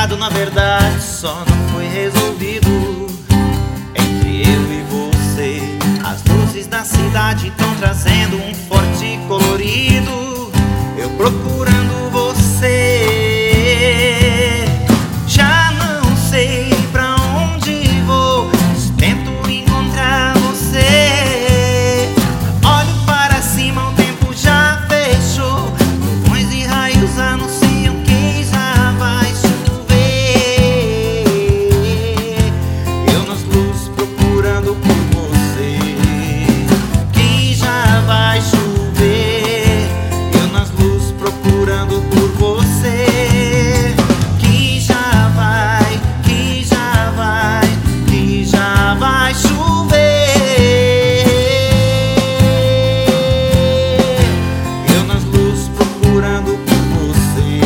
explicado, na verdade, só não foi resolvido. Entre eu e você, as luzes da cidade estão trazendo um forte colorido. Eu procurando você, já não sei pra onde vou, tento encontrar você. Olho para cima, o tempo já fechou, trovões e raios anunciam que já vai chover. Eu nas luzes procurando por você, que já vai chover. Eu nas luzes procurando por você, que já vai, que já vai, que já vai chover. Eu nas luzes procurando por você.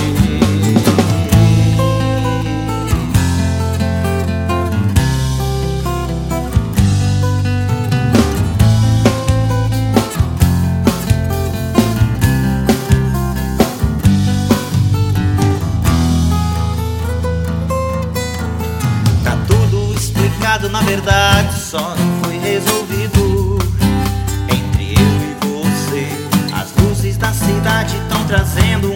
Tá tudo explicado, na verdade, só não foi resolvido. Entre eu e você, as luzes da cidade estão trazendo